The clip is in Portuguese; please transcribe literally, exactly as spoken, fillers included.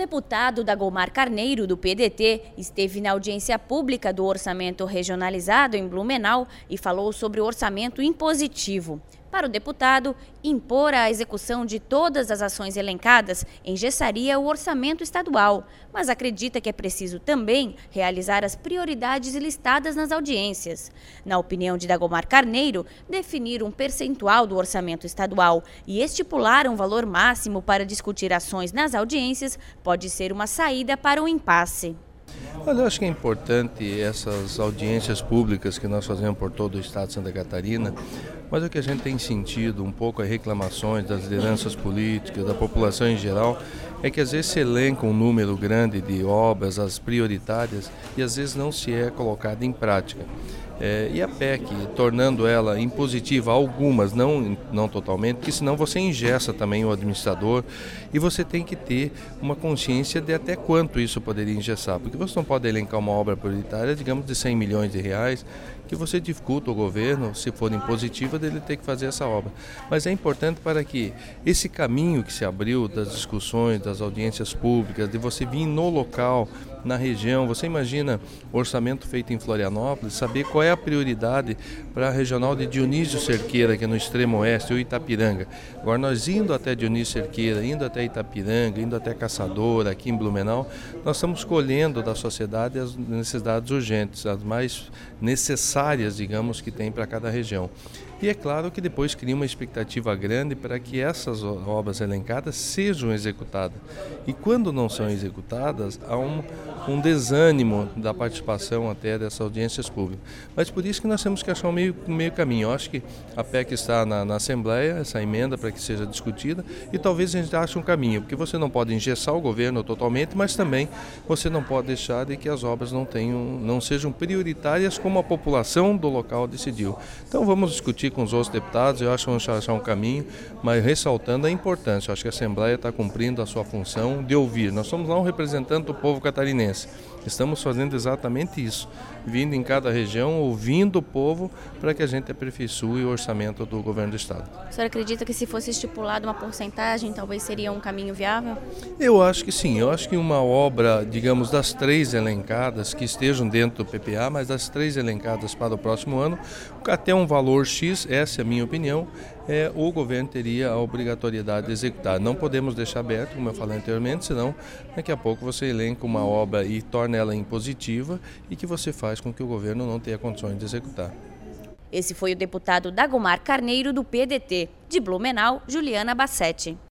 deputado Dagomar Carneiro, do P D T, esteve na audiência pública do orçamento regionalizado em Blumenau e falou sobre o orçamento impositivo. Para o deputado, impor a execução de todas as ações elencadas engessaria o orçamento estadual, mas acredita que é preciso também realizar as prioridades listadas nas audiências. Na opinião de Dagomar Carneiro, definir um percentual do orçamento estadual e estipular um valor máximo para discutir ações nas audiências pode ser uma saída para o impasse. Olha, eu acho que é importante essas audiências públicas que nós fazemos por todo o estado de Santa Catarina, mas o que a gente tem sentido um pouco as reclamações das lideranças políticas, da população em geral, é que às vezes se elenca um número grande de obras, as prioritárias, e às vezes não se é colocada em prática. É, e a P E C, tornando ela impositiva, algumas, não, não totalmente, porque senão você engessa também o administrador e você tem que ter uma consciência de até quanto isso poderia engessar, porque você não pode elencar uma obra prioritária, digamos, de cem milhões de reais, que você dificulta o governo, se for impositiva, dele ter que fazer essa obra. Mas é importante para que esse caminho que se abriu das discussões, das audiências públicas, de você vir no local, na região, você imagina o orçamento feito em Florianópolis, saber qual é a prioridade para a regional de Dionísio Cerqueira, que é no extremo oeste, ou Itapiranga. Agora nós indo até Dionísio Cerqueira, indo até Itapiranga, indo até Caçadora, aqui em Blumenau, nós estamos colhendo da sociedade as necessidades urgentes, as mais necessárias, digamos, que tem para cada região. E é claro que depois cria uma expectativa grande para que essas obras elencadas sejam executadas. E quando não são executadas, há um, um desânimo da participação até dessas audiências públicas. Mas por isso que nós temos que achar um meio, um meio caminho. Eu acho que a P E C está na, na Assembleia, essa emenda para que seja discutida, e talvez a gente ache um caminho, porque você não pode engessar o governo totalmente, mas também você não pode deixar de que as obras não, tenham, não sejam prioritárias como a população do local decidiu. Então vamos discutir com os outros deputados, eu acho que vamos achar um caminho, mas ressaltando a importância. Eu acho que a Assembleia está cumprindo a sua função de ouvir. Nós somos lá um representante do povo catarinense. Estamos fazendo exatamente isso, vindo em cada região, ouvindo o povo para que a gente aperfeiçoe o orçamento do governo do estado. O senhor acredita que se fosse estipulada uma porcentagem, talvez seria um caminho viável? Eu acho que sim, eu acho que uma obra, digamos, das três elencadas, que estejam dentro do P P A, mas das três elencadas para o próximo ano, até um valor X, essa é a minha opinião, é, o governo teria a obrigatoriedade de executar. Não podemos deixar aberto, como eu falei anteriormente, senão daqui a pouco você elenca uma obra e torna ela impositiva e que você faz com que o governo não tenha condições de executar. Esse foi o deputado Dagomar Carneiro, do P D T. De Blumenau, Juliana Bassetti.